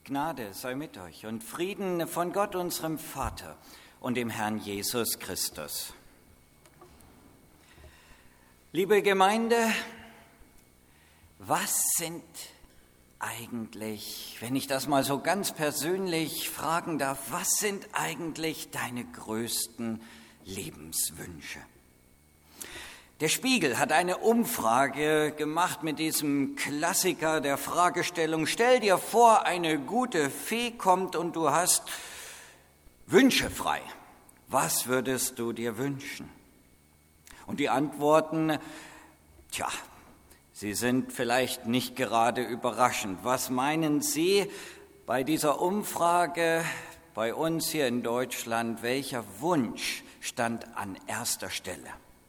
Gnade sei mit euch und Frieden von Gott, unserem Vater und dem Herrn Jesus Christus. Liebe Gemeinde, was sind eigentlich, wenn ich das mal so ganz persönlich fragen darf, was sind eigentlich deine größten Lebenswünsche? Der Spiegel hat eine Umfrage gemacht mit diesem Klassiker der Fragestellung: Stell dir vor, eine gute Fee kommt und du hast Wünsche frei. Was würdest du dir wünschen? Und die Antworten, sie sind vielleicht nicht gerade überraschend. Was meinen Sie bei dieser Umfrage bei uns hier in Deutschland? Welcher Wunsch stand an erster Stelle?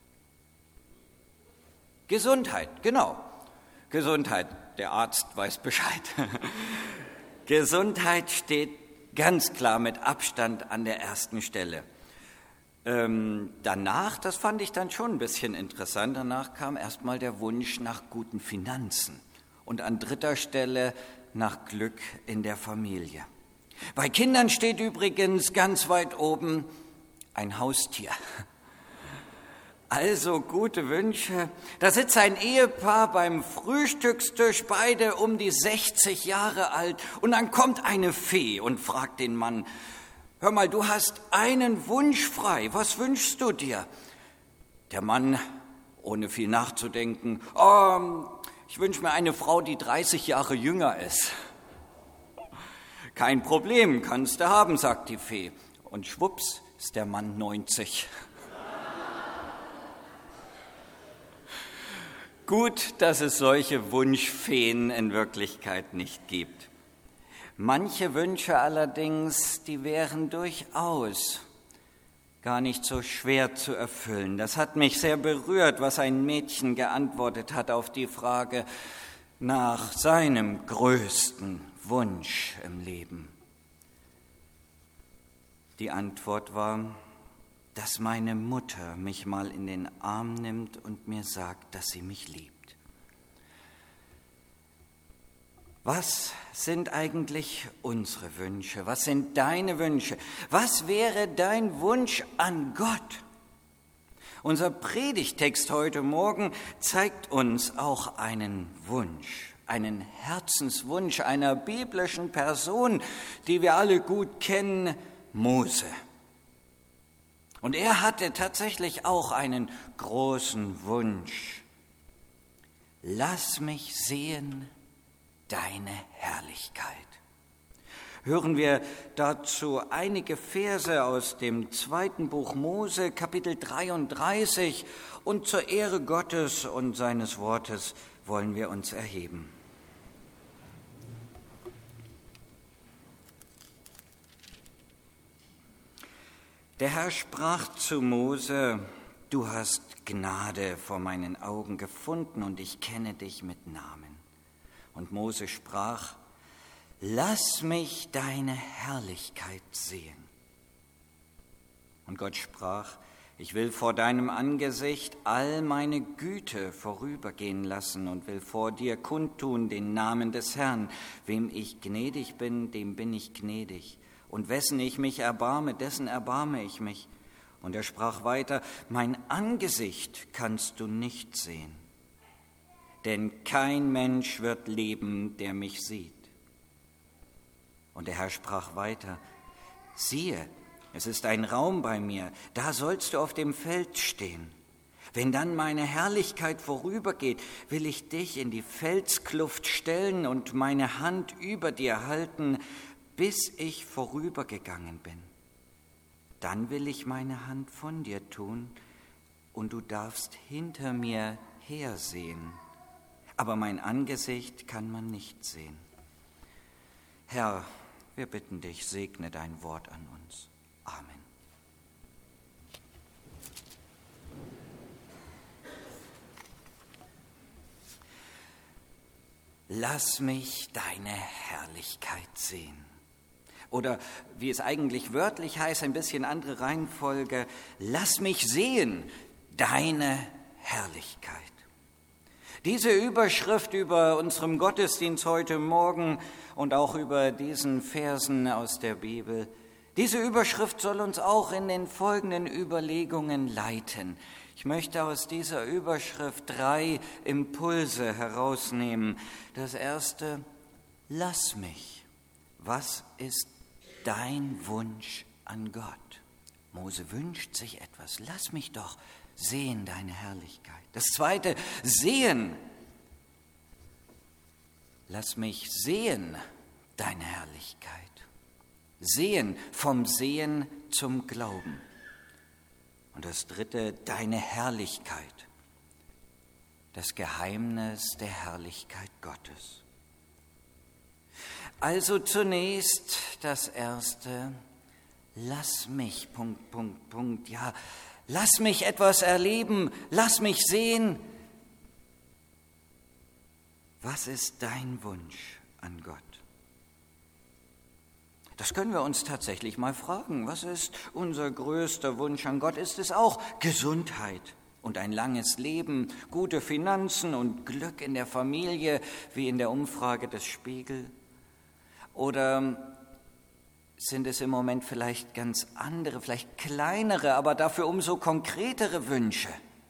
Gesundheit, genau. Gesundheit, der Arzt weiß Bescheid. Gesundheit steht ganz klar mit Abstand an der ersten Stelle. Danach, das fand ich dann schon ein bisschen interessant, danach kam erstmal der Wunsch nach guten Finanzen und an dritter Stelle nach Glück in der Familie. Bei Kindern steht übrigens ganz weit oben ein Haustier. Also gute Wünsche. Da sitzt ein Ehepaar beim Frühstückstisch, beide um die 60 Jahre alt. Und dann kommt eine Fee und fragt den Mann: Hör mal, du hast einen Wunsch frei. Was wünschst du dir? Der Mann, ohne viel nachzudenken: Ich wünsche mir eine Frau, die 30 Jahre jünger ist. Kein Problem, kannst du haben, sagt die Fee. Und schwupps ist der Mann 90. Gut, dass es solche Wunschfeen in Wirklichkeit nicht gibt. Manche Wünsche allerdings, die wären durchaus gar nicht so schwer zu erfüllen. Das hat mich sehr berührt, was ein Mädchen geantwortet hat auf die Frage nach seinem größten Wunsch im Leben. Die Antwort war: dass meine Mutter mich mal in den Arm nimmt und mir sagt, dass sie mich liebt. Was sind eigentlich unsere Wünsche? Was sind deine Wünsche? Was wäre dein Wunsch an Gott? Unser Predigtext heute Morgen zeigt uns auch einen Wunsch, einen Herzenswunsch einer biblischen Person, die wir alle gut kennen, Mose. Und er hatte tatsächlich auch einen großen Wunsch: Lass mich sehen deine Herrlichkeit. Hören wir dazu einige Verse aus dem 2. Buch Mose, Kapitel 33, und zur Ehre Gottes und seines Wortes wollen wir uns erheben. Der Herr sprach zu Mose: Du hast Gnade vor meinen Augen gefunden und ich kenne dich mit Namen. Und Mose sprach: Lass mich deine Herrlichkeit sehen. Und Gott sprach: Ich will vor deinem Angesicht all meine Güte vorübergehen lassen und will vor dir kundtun den Namen des Herrn. Wem ich gnädig bin, dem bin ich gnädig. Und wessen ich mich erbarme, dessen erbarme ich mich. Und er sprach weiter: Mein Angesicht kannst du nicht sehen, denn kein Mensch wird leben, der mich sieht. Und der Herr sprach weiter: Siehe, es ist ein Raum bei mir, da sollst du auf dem Feld stehen. Wenn dann meine Herrlichkeit vorübergeht, will ich dich in die Felskluft stellen und meine Hand über dir halten, bis ich vorübergegangen bin. Dann will ich meine Hand von dir tun und du darfst hinter mir hersehen. Aber mein Angesicht kann man nicht sehen. Herr, wir bitten dich, segne dein Wort an uns. Amen. Lass mich deine Herrlichkeit sehen. Oder wie es eigentlich wörtlich heißt, ein bisschen andere Reihenfolge: Lass mich sehen deine Herrlichkeit. Diese Überschrift über unserem Gottesdienst heute Morgen und auch über diesen Versen aus der Bibel, diese Überschrift soll uns auch in den folgenden Überlegungen leiten. Ich möchte aus dieser Überschrift 3 Impulse herausnehmen. Das erste: Lass mich. Was ist dein Wunsch an Gott? Mose wünscht sich etwas. Lass mich doch sehen deine Herrlichkeit. Das zweite: Sehen. Lass mich sehen deine Herrlichkeit. Sehen, vom Sehen zum Glauben. Und das dritte: deine Herrlichkeit. Das Geheimnis der Herrlichkeit Gottes. Also zunächst das erste: Lass mich, ja, lass mich etwas erleben, lass mich sehen. Was ist dein Wunsch an Gott? Das können wir uns tatsächlich mal fragen. Was ist unser größter Wunsch an Gott? Ist es auch Gesundheit und ein langes Leben, gute Finanzen und Glück in der Familie, wie in der Umfrage des Spiegel? Oder sind es im Moment vielleicht ganz andere, vielleicht kleinere, aber dafür umso konkretere Wünsche?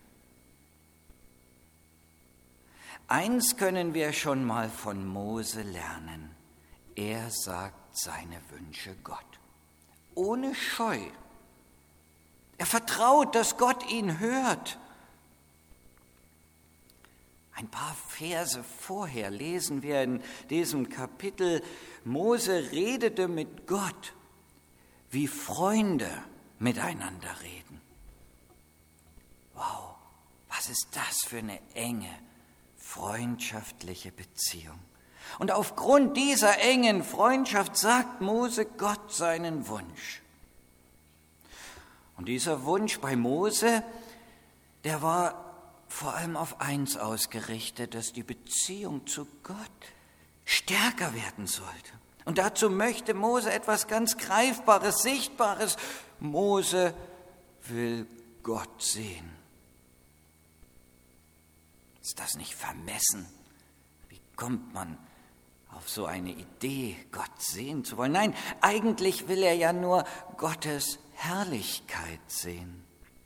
Eins können wir schon mal von Mose lernen. Er sagt seine Wünsche Gott, ohne Scheu. Er vertraut, dass Gott ihn hört. Ein paar Verse vorher lesen wir in diesem Kapitel: Mose redete mit Gott, wie Freunde miteinander reden. Wow, was ist das für eine enge, freundschaftliche Beziehung? Und aufgrund dieser engen Freundschaft sagt Mose Gott seinen Wunsch. Und dieser Wunsch bei Mose, der war vor allem auf eins ausgerichtet, dass die Beziehung zu Gott stärker werden sollte. Und dazu möchte Mose etwas ganz Greifbares, Sichtbares. Mose will Gott sehen. Ist das nicht vermessen? Wie kommt man auf so eine Idee, Gott sehen zu wollen? Nein, eigentlich will er ja nur Gottes Herrlichkeit sehen.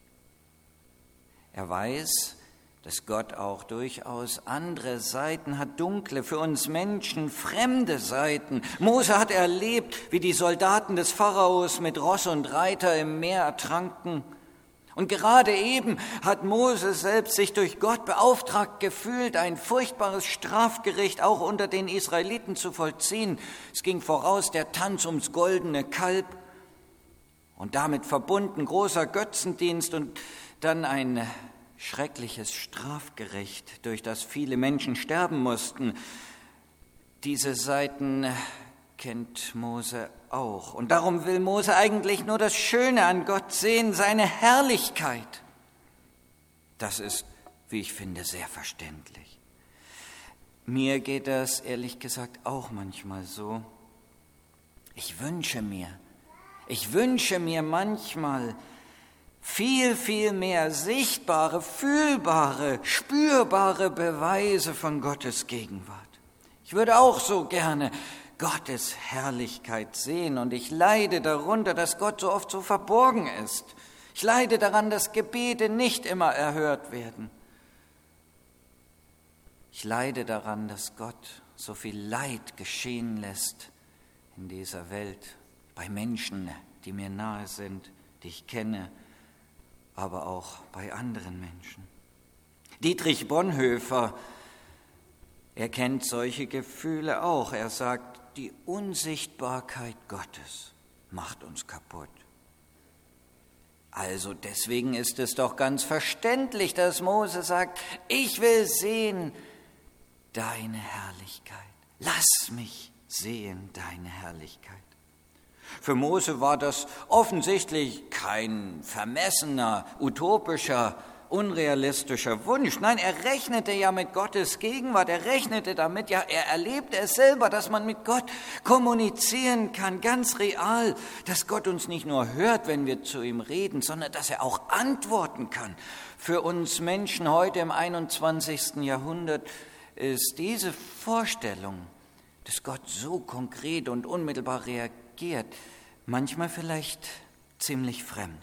Er weiß, dass Gott auch durchaus andere Seiten hat, dunkle, für uns Menschen fremde Seiten. Mose hat erlebt, wie die Soldaten des Pharaos mit Ross und Reiter im Meer ertranken. Und gerade eben hat Mose selbst sich durch Gott beauftragt gefühlt, ein furchtbares Strafgericht auch unter den Israeliten zu vollziehen. Es ging voraus der Tanz ums goldene Kalb und damit verbunden großer Götzendienst und dann ein schreckliches Strafgericht, durch das viele Menschen sterben mussten. Diese Seiten kennt Mose auch. Und darum will Mose eigentlich nur das Schöne an Gott sehen, seine Herrlichkeit. Das ist, wie ich finde, sehr verständlich. Mir geht das ehrlich gesagt auch manchmal so. Ich wünsche mir manchmal viel, viel mehr sichtbare, fühlbare, spürbare Beweise von Gottes Gegenwart. Ich würde auch so gerne Gottes Herrlichkeit sehen und ich leide darunter, dass Gott so oft so verborgen ist. Ich leide daran, dass Gebete nicht immer erhört werden. Ich leide daran, dass Gott so viel Leid geschehen lässt in dieser Welt, bei Menschen, die mir nahe sind, die ich kenne, aber auch bei anderen Menschen. Dietrich Bonhoeffer, er kennt solche Gefühle auch. Er sagt, die Unsichtbarkeit Gottes macht uns kaputt. Also deswegen ist es doch ganz verständlich, dass Mose sagt, ich will sehen deine Herrlichkeit. Lass mich sehen deine Herrlichkeit. Für Mose war das offensichtlich kein vermessener, utopischer unrealistischer Wunsch. Nein, er rechnete ja mit Gottes Gegenwart, er rechnete damit, ja, er erlebte es selber, dass man mit Gott kommunizieren kann, ganz real, dass Gott uns nicht nur hört, wenn wir zu ihm reden, sondern dass er auch antworten kann. Für uns Menschen heute im 21. Jahrhundert ist diese Vorstellung, dass Gott so konkret und unmittelbar reagiert, manchmal vielleicht ziemlich fremd.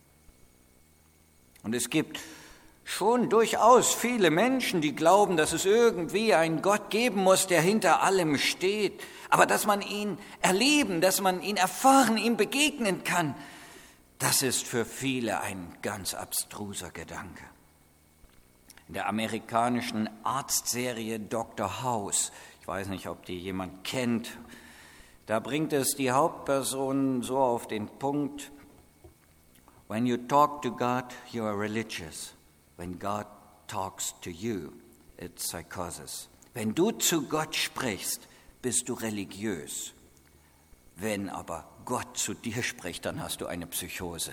Und es gibt schon durchaus viele Menschen, die glauben, dass es irgendwie einen Gott geben muss, der hinter allem steht, aber dass man ihn erleben, dass man ihn erfahren, ihm begegnen kann, das ist für viele ein ganz abstruser Gedanke. In der amerikanischen Arztserie Dr. House, ich weiß nicht, ob die jemand kennt, da bringt es die Hauptperson so auf den Punkt: When you talk to God, you are religious. When God talks to you, it's psychosis. Wenn du zu Gott sprichst, bist du religiös. Wenn aber Gott zu dir spricht, dann hast du eine Psychose.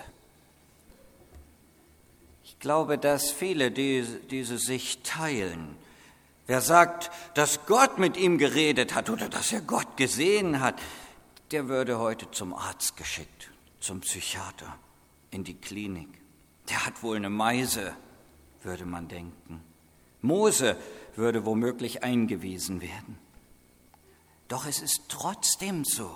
Ich glaube, dass viele diese Sicht teilen. Wer sagt, dass Gott mit ihm geredet hat oder dass er Gott gesehen hat, der würde heute zum Arzt geschickt, zum Psychiater, in die Klinik. Der hat wohl eine Meise, würde man denken. Mose würde womöglich eingewiesen werden. Doch es ist trotzdem so.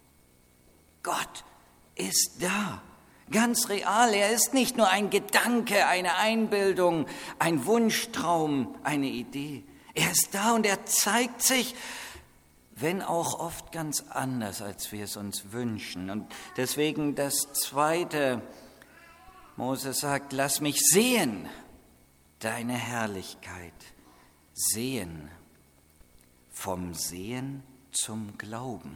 Gott ist da, ganz real. Er ist nicht nur ein Gedanke, eine Einbildung, ein Wunschtraum, eine Idee. Er ist da und er zeigt sich, wenn auch oft ganz anders, als wir es uns wünschen. Und deswegen das Zweite, Mose sagt, lass mich sehen, deine Herrlichkeit. Sehen, vom Sehen zum Glauben.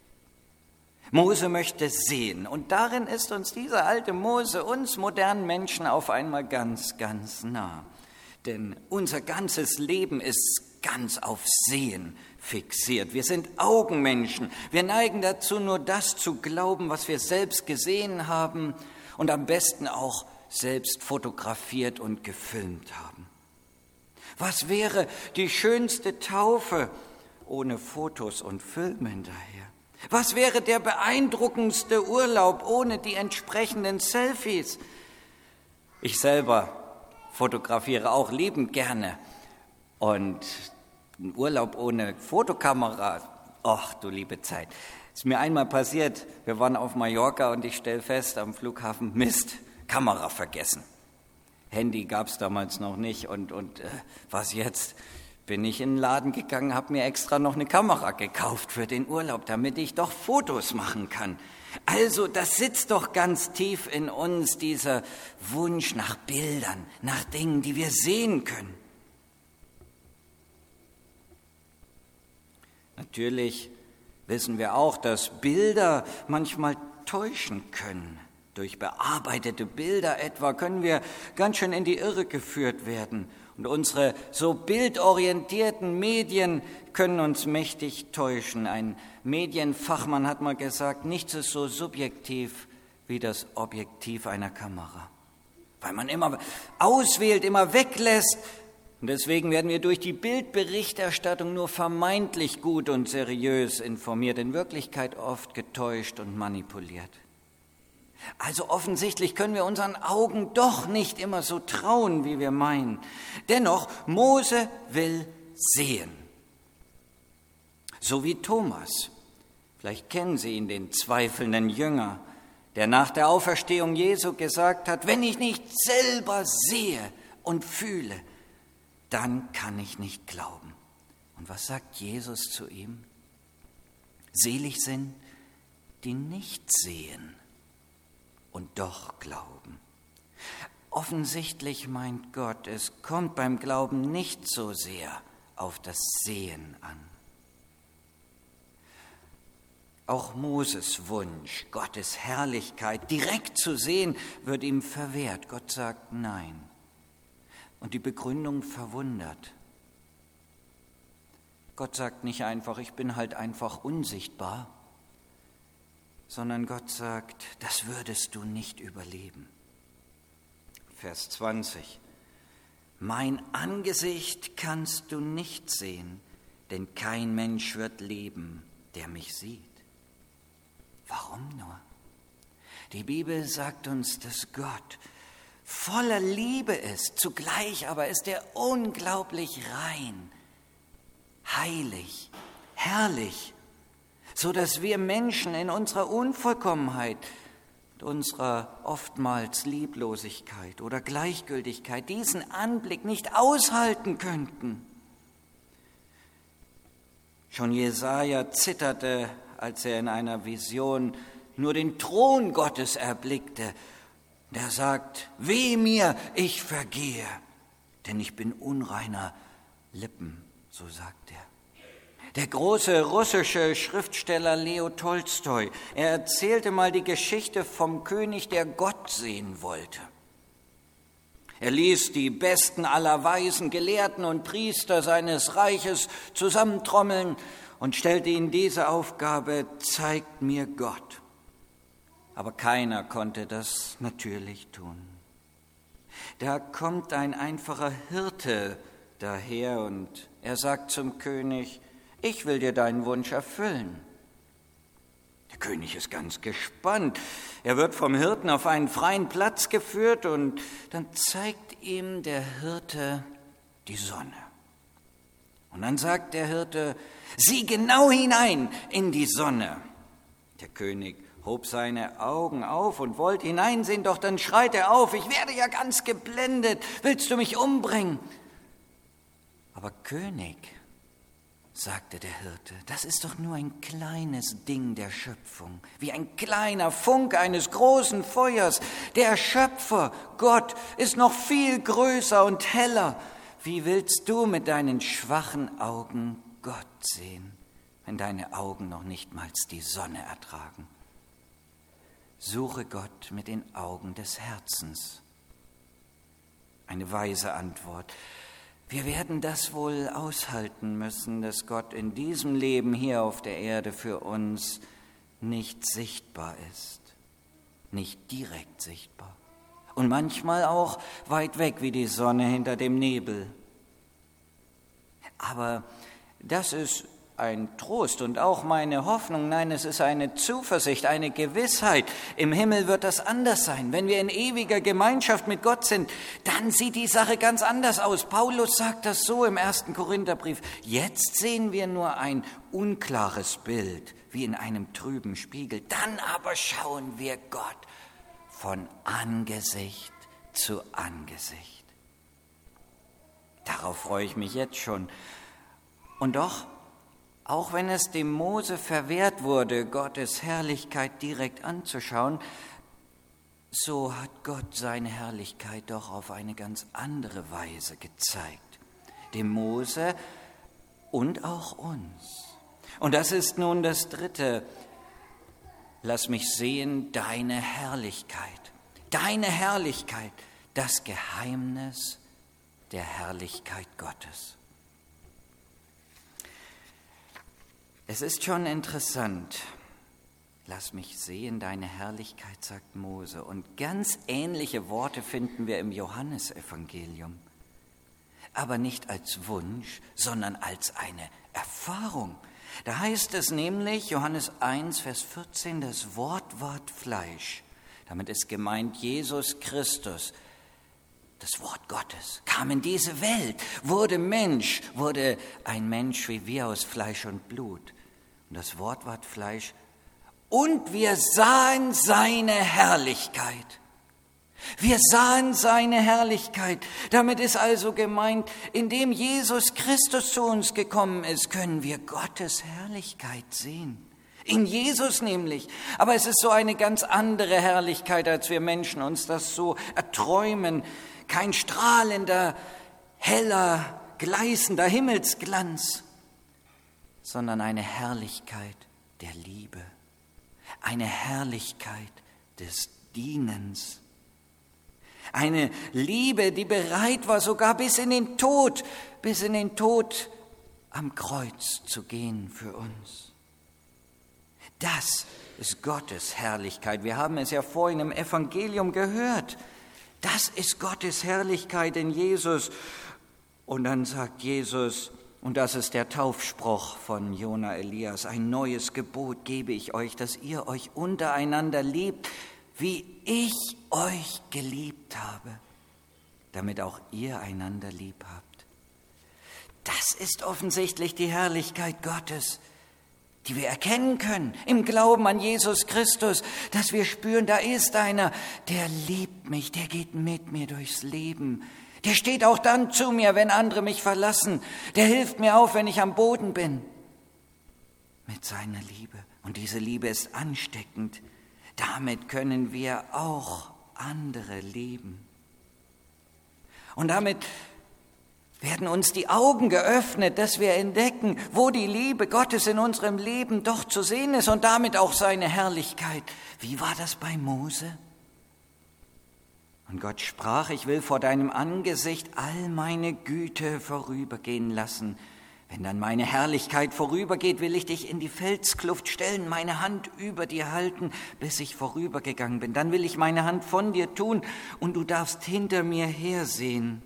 Mose möchte sehen und darin ist uns dieser alte Mose, uns modernen Menschen auf einmal ganz, ganz nah. Denn unser ganzes Leben ist ganz auf Sehen fixiert. Wir sind Augenmenschen. Wir neigen dazu, nur das zu glauben, was wir selbst gesehen haben und am besten auch selbst fotografiert und gefilmt haben. Was wäre die schönste Taufe ohne Fotos und Film hinterher? Was wäre der beeindruckendste Urlaub ohne die entsprechenden Selfies? Ich selber fotografiere auch liebend gerne. Und ein Urlaub ohne Fotokamera, ach du liebe Zeit. Ist mir einmal passiert, wir waren auf Mallorca und ich stelle fest am Flughafen, Mist, Kamera vergessen. Handy gab es damals noch nicht und was jetzt? Bin ich in den Laden gegangen, habe mir extra noch eine Kamera gekauft für den Urlaub, damit ich doch Fotos machen kann. Also, das sitzt doch ganz tief in uns, dieser Wunsch nach Bildern, nach Dingen, die wir sehen können. Natürlich wissen wir auch, dass Bilder manchmal täuschen können. Durch bearbeitete Bilder etwa können wir ganz schön in die Irre geführt werden. Und unsere so bildorientierten Medien können uns mächtig täuschen. Ein Medienfachmann hat mal gesagt, nichts ist so subjektiv wie das Objektiv einer Kamera. Weil man immer auswählt, immer weglässt. Und deswegen werden wir durch die Bildberichterstattung nur vermeintlich gut und seriös informiert, in Wirklichkeit oft getäuscht und manipuliert. Also offensichtlich können wir unseren Augen doch nicht immer so trauen, wie wir meinen. Dennoch, Mose will sehen. So wie Thomas. Vielleicht kennen Sie ihn, den zweifelnden Jünger, der nach der Auferstehung Jesu gesagt hat, wenn ich nicht selber sehe und fühle, dann kann ich nicht glauben. Und was sagt Jesus zu ihm? Selig sind, die nicht sehen und doch glauben. Offensichtlich meint Gott, es kommt beim Glauben nicht so sehr auf das Sehen an. Auch Moses Wunsch, Gottes Herrlichkeit direkt zu sehen, wird ihm verwehrt. Gott sagt nein. Und die Begründung verwundert. Gott sagt nicht einfach, ich bin halt einfach unsichtbar, sondern Gott sagt, das würdest du nicht überleben. Vers 20. mein Angesicht kannst du nicht sehen, denn kein Mensch wird leben, der mich sieht. Warum nur? Die Bibel sagt uns, dass Gott voller Liebe ist, zugleich aber ist er unglaublich rein, heilig, herrlich, so dass wir Menschen in unserer Unvollkommenheit, unserer oftmals Lieblosigkeit oder Gleichgültigkeit diesen Anblick nicht aushalten könnten. Schon Jesaja zitterte, als er in einer Vision nur den Thron Gottes erblickte. Der sagt, weh mir, ich vergehe, denn ich bin unreiner Lippen, so sagt er. Der große russische Schriftsteller Leo Tolstoi, er erzählte mal die Geschichte vom König, der Gott sehen wollte. Er ließ die besten aller Weisen, Gelehrten und Priester seines Reiches zusammentrommeln und stellte ihnen diese Aufgabe, zeigt mir Gott. Aber keiner konnte das natürlich tun. Da kommt ein einfacher Hirte daher und er sagt zum König, ich will dir deinen Wunsch erfüllen. Der König ist ganz gespannt. Er wird vom Hirten auf einen freien Platz geführt und dann zeigt ihm der Hirte die Sonne. Und dann sagt der Hirte, sieh genau hinein in die Sonne. Der König hob seine Augen auf und wollte hineinsehen, doch dann schreit er auf, ich werde ja ganz geblendet, willst du mich umbringen? Aber König, sagte der Hirte, das ist doch nur ein kleines Ding der Schöpfung, wie ein kleiner Funke eines großen Feuers. Der Schöpfer, Gott, ist noch viel größer und heller. Wie willst du mit deinen schwachen Augen Gott sehen, wenn deine Augen noch nicht mal die Sonne ertragen? Suche Gott mit den Augen des Herzens. Eine weise Antwort. Wir werden das wohl aushalten müssen, dass Gott in diesem Leben hier auf der Erde für uns nicht sichtbar ist, nicht direkt sichtbar und manchmal auch weit weg wie die Sonne hinter dem Nebel. Aber das ist ein Trost und auch meine Hoffnung, nein, es ist eine Zuversicht, eine Gewissheit. Im Himmel wird das anders sein. Wenn wir in ewiger Gemeinschaft mit Gott sind, dann sieht die Sache ganz anders aus. Paulus sagt das so im 1. Korintherbrief. Jetzt sehen wir nur ein unklares Bild, wie in einem trüben Spiegel. Dann aber schauen wir Gott von Angesicht zu Angesicht. Darauf freue ich mich jetzt schon. Und doch, auch wenn es dem Mose verwehrt wurde, Gottes Herrlichkeit direkt anzuschauen, so hat Gott seine Herrlichkeit doch auf eine ganz andere Weise gezeigt. Dem Mose und auch uns. Und das ist nun das Dritte. Lass mich sehen deine Herrlichkeit. Deine Herrlichkeit, das Geheimnis der Herrlichkeit Gottes. Es ist schon interessant. Lass mich sehen deine Herrlichkeit, sagt Mose. Und ganz ähnliche Worte finden wir im Johannesevangelium. Aber nicht als Wunsch, sondern als eine Erfahrung. Da heißt es nämlich, Johannes 1, Vers 14, das Wort ward Fleisch. Damit ist gemeint Jesus Christus. Das Wort Gottes kam in diese Welt, wurde Mensch, wurde ein Mensch wie wir aus Fleisch und Blut. Und das Wort ward Fleisch und wir sahen seine Herrlichkeit. Wir sahen seine Herrlichkeit. Damit ist also gemeint, indem Jesus Christus zu uns gekommen ist, können wir Gottes Herrlichkeit sehen. In Jesus nämlich. Aber es ist so eine ganz andere Herrlichkeit, als wir Menschen uns das so erträumen. Kein strahlender, heller, gleißender Himmelsglanz, sondern eine Herrlichkeit der Liebe, eine Herrlichkeit des Dienens, eine Liebe, die bereit war, sogar bis in den Tod am Kreuz zu gehen für uns. Das ist Gottes Herrlichkeit. Wir haben es ja vorhin im Evangelium gehört. Das ist Gottes Herrlichkeit in Jesus. Und dann sagt Jesus, und das ist der Taufspruch von Jona Elias, ein neues Gebot gebe ich euch, dass ihr euch untereinander liebt, wie ich euch geliebt habe, damit auch ihr einander lieb habt. Das ist offensichtlich die Herrlichkeit Gottes, die wir erkennen können im Glauben an Jesus Christus, dass wir spüren, da ist einer, der liebt mich, der geht mit mir durchs Leben. Der steht auch dann zu mir, wenn andere mich verlassen. Der hilft mir auf, wenn ich am Boden bin. Mit seiner Liebe. Und diese Liebe ist ansteckend. Damit können wir auch andere lieben. Und damit werden uns die Augen geöffnet, dass wir entdecken, wo die Liebe Gottes in unserem Leben doch zu sehen ist und damit auch seine Herrlichkeit. Wie war das bei Mose? Und Gott sprach, ich will vor deinem Angesicht all meine Güte vorübergehen lassen. Wenn dann meine Herrlichkeit vorübergeht, will ich dich in die Felskluft stellen, meine Hand über dir halten, bis ich vorübergegangen bin. Dann will ich meine Hand von dir tun und du darfst hinter mir hersehen.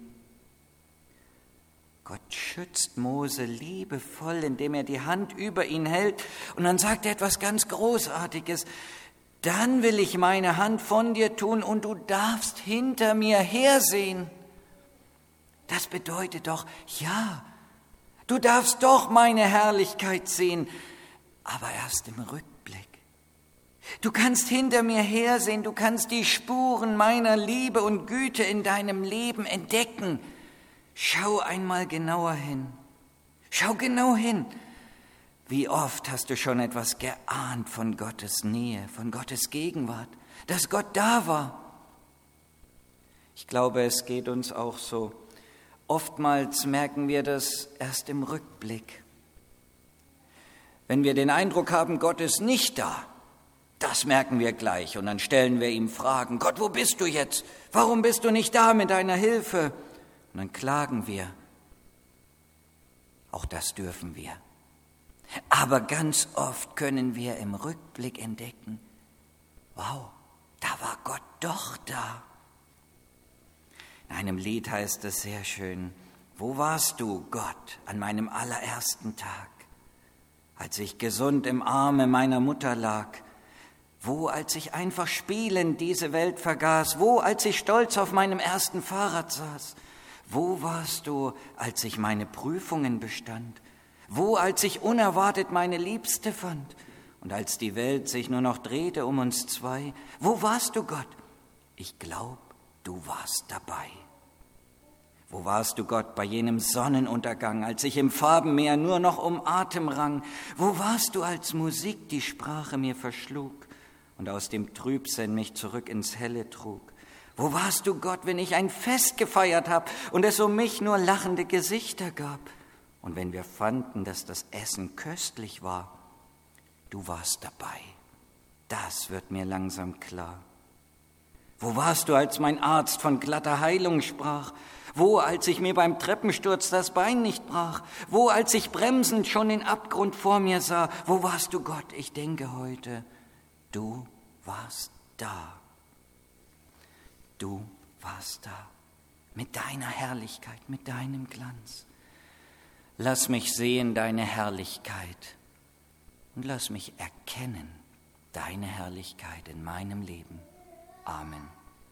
Gott schützt Mose liebevoll, indem er die Hand über ihn hält. Und dann sagt er etwas ganz Großartiges. Dann will ich meine Hand von dir tun und du darfst hinter mir hersehen. Das bedeutet doch, ja, du darfst doch meine Herrlichkeit sehen, aber erst im Rückblick. Du kannst hinter mir hersehen, du kannst die Spuren meiner Liebe und Güte in deinem Leben entdecken. Schau einmal genauer hin. Schau genau hin. Wie oft hast du schon etwas geahnt von Gottes Nähe, von Gottes Gegenwart, dass Gott da war? Ich glaube, es geht uns auch so. Oftmals merken wir das erst im Rückblick. Wenn wir den Eindruck haben, Gott ist nicht da, das merken wir gleich. Und dann stellen wir ihm Fragen. Gott, wo bist du jetzt? Warum bist du nicht da mit deiner Hilfe? Und dann klagen wir. Auch das dürfen wir. Aber ganz oft können wir im Rückblick entdecken, wow, da war Gott doch da. In einem Lied heißt es sehr schön, wo warst du, Gott, an meinem allerersten Tag, als ich gesund im Arme meiner Mutter lag? Wo, als ich einfach spielend diese Welt vergaß? Wo, als ich stolz auf meinem ersten Fahrrad saß? Wo warst du, als ich meine Prüfungen bestand? Wo, als ich unerwartet meine Liebste fand und als die Welt sich nur noch drehte um uns zwei? Wo warst du, Gott? Ich glaub, du warst dabei. Wo warst du, Gott, bei jenem Sonnenuntergang, als ich im Farbenmeer nur noch um Atem rang? Wo warst du, als Musik die Sprache mir verschlug und aus dem Trübsinn mich zurück ins Helle trug? Wo warst du, Gott, wenn ich ein Fest gefeiert hab und es um mich nur lachende Gesichter gab? Und wenn wir fanden, dass das Essen köstlich war, du warst dabei. Das wird mir langsam klar. Wo warst du, als mein Arzt von glatter Heilung sprach? Wo, als ich mir beim Treppensturz das Bein nicht brach? Wo, als ich bremsend schon den Abgrund vor mir sah? Wo warst du, Gott? Ich denke heute, du warst da. Du warst da. Mit deiner Herrlichkeit, mit deinem Glanz. Lass mich sehen deine Herrlichkeit und lass mich erkennen deine Herrlichkeit in meinem Leben. Amen.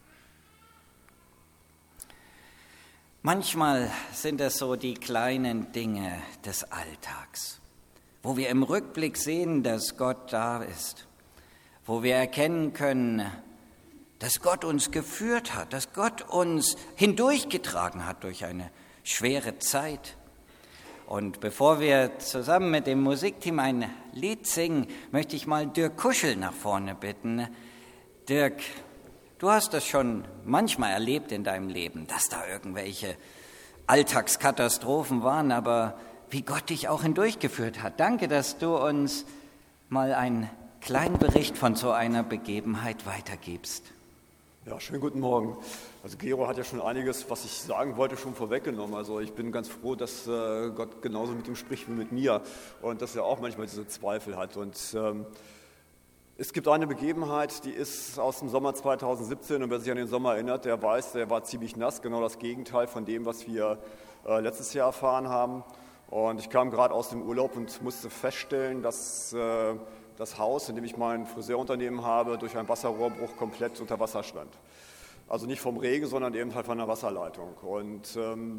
Manchmal sind es so die kleinen Dinge des Alltags, wo wir im Rückblick sehen, dass Gott da ist, wo wir erkennen können, dass Gott uns geführt hat, dass Gott uns hindurchgetragen hat durch eine schwere Zeit. Und bevor wir zusammen mit dem Musikteam ein Lied singen, möchte ich mal Dirk Kuschel nach vorne bitten. Dirk, du hast das schon manchmal erlebt in deinem Leben, dass da irgendwelche Alltagskatastrophen waren, aber wie Gott dich auch hindurchgeführt hat. Danke, dass du uns mal einen kleinen Bericht von so einer Begebenheit weitergibst. Ja, schönen guten Morgen. Also Gero hat ja schon einiges, was ich sagen wollte, schon vorweggenommen. Also ich bin ganz froh, dass Gott genauso mit ihm spricht wie mit mir und dass er auch manchmal diese Zweifel hat. Und Es gibt eine Begebenheit, die ist aus dem Sommer 2017 und wer sich an den Sommer erinnert, der weiß, der war ziemlich nass, genau das Gegenteil von dem, was wir letztes Jahr erfahren haben. Und ich kam gerade aus dem Urlaub und musste feststellen, dass das Haus, in dem ich mein Friseurunternehmen habe, durch einen Wasserrohrbruch komplett unter Wasser stand. Also nicht vom Regen, sondern eben halt von der Wasserleitung. Und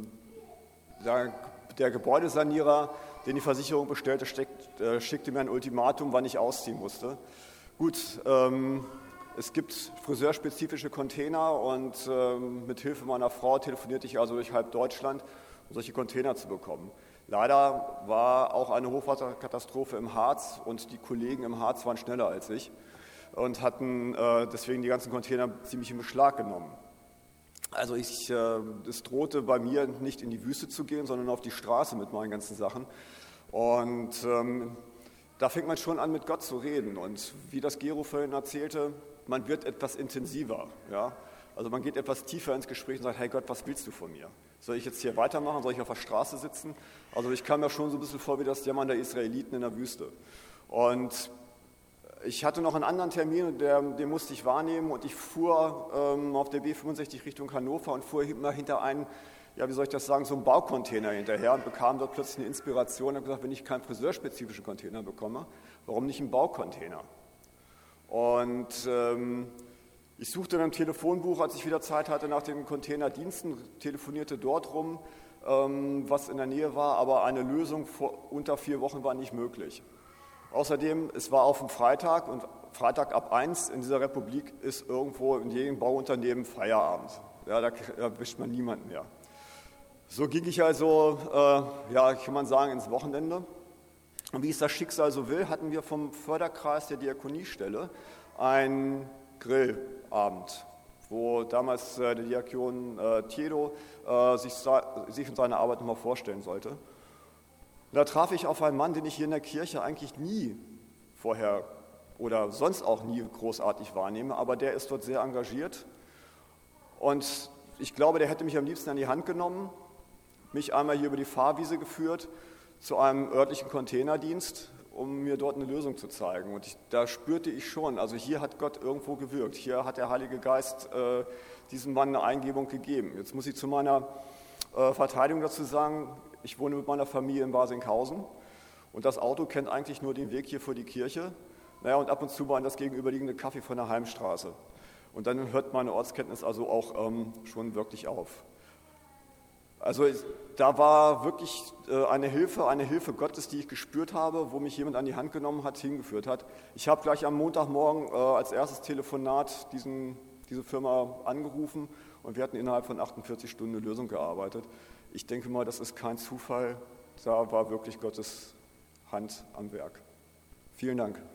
der Gebäudesanierer, den die Versicherung bestellte, schickte mir ein Ultimatum, wann ich ausziehen musste. Gut, es gibt friseurspezifische Container und mit Hilfe meiner Frau telefonierte ich also durch halb Deutschland, um solche Container zu bekommen. Leider war auch eine Hochwasserkatastrophe im Harz und die Kollegen im Harz waren schneller als ich und hatten deswegen die ganzen Container ziemlich in Beschlag genommen. Also es drohte bei mir nicht in die Wüste zu gehen, sondern auf die Straße mit meinen ganzen Sachen. Und da fängt man schon an, mit Gott zu reden. Und wie das Gero vorhin erzählte, man wird etwas intensiver. Ja? Also man geht etwas tiefer ins Gespräch und sagt, hey Gott, was willst du von mir? Soll ich jetzt hier weitermachen? Soll ich auf der Straße sitzen? Also ich kam mir schon so ein bisschen vor wie das Jammern der Israeliten in der Wüste. Und ich hatte noch einen anderen Termin, den musste ich wahrnehmen und ich fuhr auf der B65 Richtung Hannover und fuhr immer hinter einen, ja, wie soll ich das sagen, so einen Baucontainer hinterher und bekam dort plötzlich eine Inspiration und habe gesagt, wenn ich keinen friseurspezifischen Container bekomme, warum nicht einen Baucontainer? Und ich suchte dann im Telefonbuch, als ich wieder Zeit hatte, nach den Containerdiensten, telefonierte dort rum, was in der Nähe war, aber eine Lösung unter 4 Wochen war nicht möglich. Außerdem, es war auf dem Freitag und Freitag ab 1 in dieser Republik ist irgendwo in jedem Bauunternehmen Feierabend. Ja, da erwischt man niemanden mehr. So ging ich also, kann man sagen, ins Wochenende. Und wie es das Schicksal so will, hatten wir vom Förderkreis der Diakoniestelle einen Grillabend, wo damals der Diakon Tiedo sich und seine Arbeit nochmal vorstellen sollte. Und da traf ich auf einen Mann, den ich hier in der Kirche eigentlich nie vorher oder sonst auch nie großartig wahrnehme, aber der ist dort sehr engagiert. Und ich glaube, der hätte mich am liebsten an die Hand genommen, mich einmal hier über die Fahrwiese geführt zu einem örtlichen Containerdienst, um mir dort eine Lösung zu zeigen. Und da spürte ich schon, also hier hat Gott irgendwo gewirkt, hier hat der Heilige Geist diesem Mann eine Eingebung gegeben. Jetzt muss ich zu meiner Verteidigung dazu sagen, ich wohne mit meiner Familie in Barsinghausen und das Auto kennt eigentlich nur den Weg hier vor die Kirche, und ab und zu mal in das gegenüberliegende Café von der Heimstraße. Und dann hört meine Ortskenntnis also auch schon wirklich auf. Also da war wirklich eine Hilfe Gottes, die ich gespürt habe, wo mich jemand an die Hand genommen hat, hingeführt hat. Ich habe gleich am Montagmorgen als erstes Telefonat diese Firma angerufen und wir hatten innerhalb von 48 Stunden eine Lösung gearbeitet. Ich denke mal, das ist kein Zufall, da war wirklich Gottes Hand am Werk. Vielen Dank.